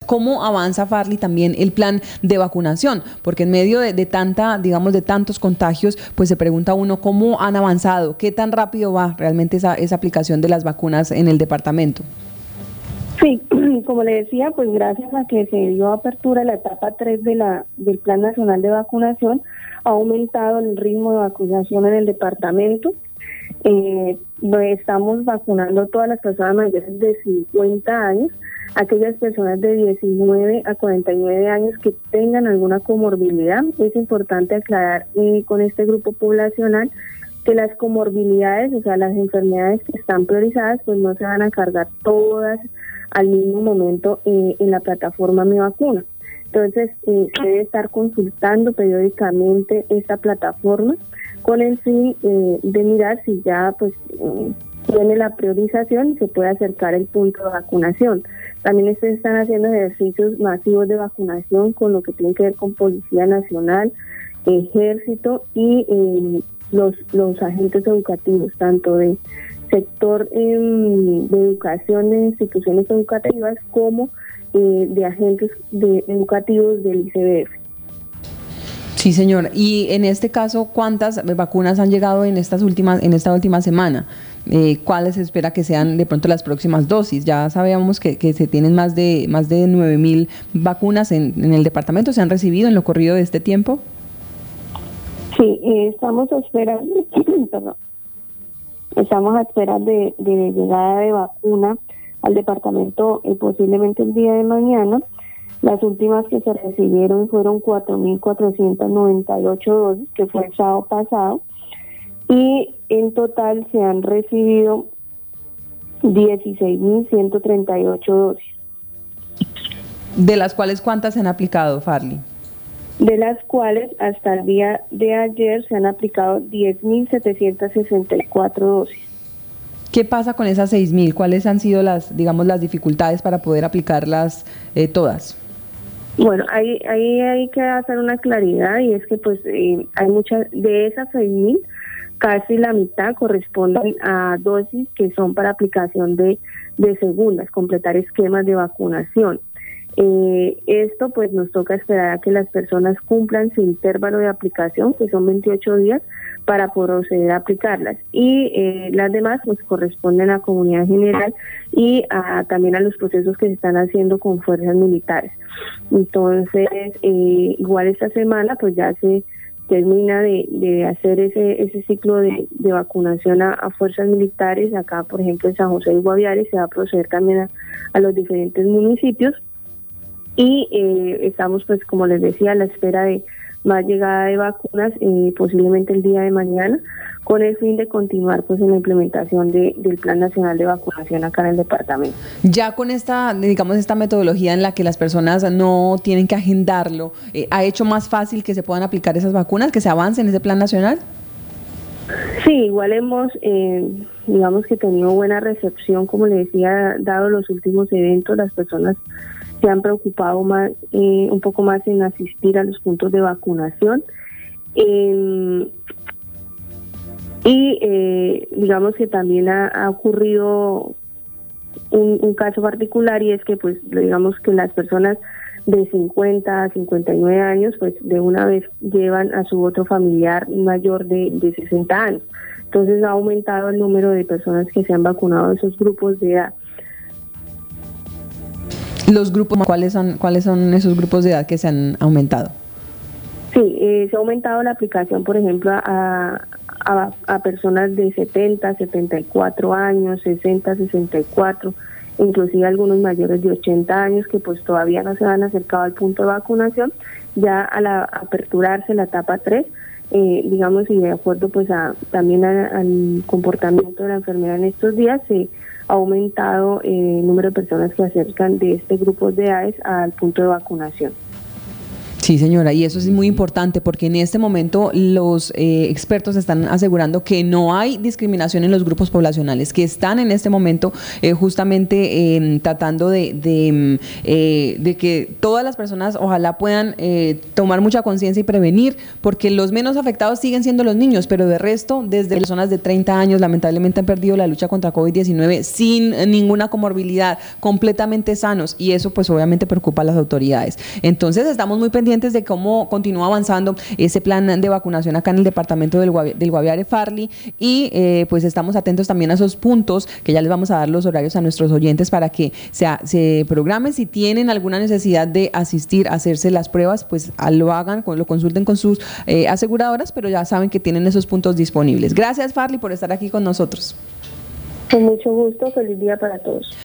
¿Cómo avanza, Farley, también el plan de vacunación? Porque en medio de tantos contagios, pues se pregunta uno cómo han avanzado, qué tan rápido va realmente esa aplicación de las vacunas en el departamento. Sí, como le decía, pues gracias a que se dio apertura la etapa 3 del Plan Nacional de Vacunación, ha aumentado el ritmo de vacunación en el departamento. Estamos vacunando a todas las personas mayores de 50 años, aquellas personas de 19 a 49 años que tengan alguna comorbilidad. Es importante aclarar con este grupo poblacional que las comorbilidades, o sea, las enfermedades que están priorizadas, pues no se van a cargar todas al mismo momento en la plataforma Mi Vacuna. Entonces, debe estar consultando periódicamente esta plataforma con el fin de mirar si ya pues tiene la priorización y se puede acercar el punto de vacunación. También se están haciendo ejercicios masivos de vacunación con lo que tiene que ver con Policía Nacional, Ejército y los agentes educativos, tanto de sector de educación de instituciones educativas como de agentes educativos del ICBF. Sí, señor. Y en este caso, ¿cuántas vacunas han llegado en esta última semana? ¿Cuáles se espera que sean de pronto las próximas dosis? Ya sabíamos que se tienen más de 9,000 vacunas en el departamento. ¿Se han recibido en lo corrido de este tiempo? Sí, estamos a espera, estamos a espera de llegada de vacuna al departamento posiblemente el día de mañana. Las últimas que se recibieron fueron 4.498 dosis, que fue el sábado pasado, y en total se han recibido 16.138 dosis. ¿De las cuales cuántas se han aplicado, Farley? De las cuales hasta el día de ayer se han aplicado 10.764 dosis. ¿Qué pasa con esas 6,000? ¿Cuáles han sido las dificultades para poder aplicarlas todas? Bueno, ahí hay que hacer una claridad, y es que pues hay muchas de esas 6,000, casi la mitad corresponden a dosis que son para aplicación de segundas, completar esquemas de vacunación. Esto pues nos toca esperar a que las personas cumplan su intervalo de aplicación, que son 28 días, para proceder a aplicarlas, y las demás pues corresponden a comunidad general y también a los procesos que se están haciendo con fuerzas militares. Entonces, igual esta semana pues ya se termina de hacer ese ciclo de vacunación a fuerzas militares. Acá, por ejemplo, en San José y Guaviare se va a proceder también a los diferentes municipios, y estamos, pues como les decía, a la espera de más llegada de vacunas, posiblemente el día de mañana, con el fin de continuar pues en la implementación del Plan Nacional de Vacunación acá en el departamento. Ya con esta metodología en la que las personas no tienen que agendarlo, ¿ha hecho más fácil que se puedan aplicar esas vacunas, que se avance en ese Plan Nacional? Sí, igual hemos, digamos que tenido buena recepción, como le decía, dado los últimos eventos. Las personas se han preocupado más, un poco más en asistir a los puntos de vacunación. Digamos que también ha ocurrido un caso particular, y es que pues digamos que las personas de 50 a 59 años pues de una vez llevan a su otro familiar mayor de 60 años. Entonces ha aumentado el número de personas que se han vacunado de esos grupos de edad. Los grupos, ¿cuáles son esos grupos de edad que se han aumentado? Sí, se ha aumentado la aplicación, por ejemplo, a personas de 70, 74 años, 60, 64, inclusive algunos mayores de 80 años que pues todavía no se han acercado al punto de vacunación. Ya al aperturarse la etapa 3, digamos, y de acuerdo pues también al comportamiento de la enfermedad en estos días, se ha aumentado el número de personas que acercan de este grupo de edades al punto de vacunación. Sí. Sí, señora, y eso es muy importante porque en este momento los expertos están asegurando que no hay discriminación en los grupos poblacionales, que están en este momento justamente tratando de que todas las personas ojalá puedan tomar mucha conciencia y prevenir, porque los menos afectados siguen siendo los niños, pero de resto, desde personas de 30 años lamentablemente han perdido la lucha contra COVID-19 sin ninguna comorbilidad, completamente sanos, y eso pues obviamente preocupa a las autoridades. Entonces estamos muy pendientes de cómo continúa avanzando ese plan de vacunación acá en el departamento del Guaviare Farley, y pues estamos atentos también a esos puntos que ya les vamos a dar los horarios a nuestros oyentes para que se programen. Si tienen alguna necesidad de asistir a hacerse las pruebas, pues lo hagan, lo consulten con sus aseguradoras, pero ya saben que tienen esos puntos disponibles. Gracias, Farley, por estar aquí con nosotros. Con mucho gusto, feliz día para todos.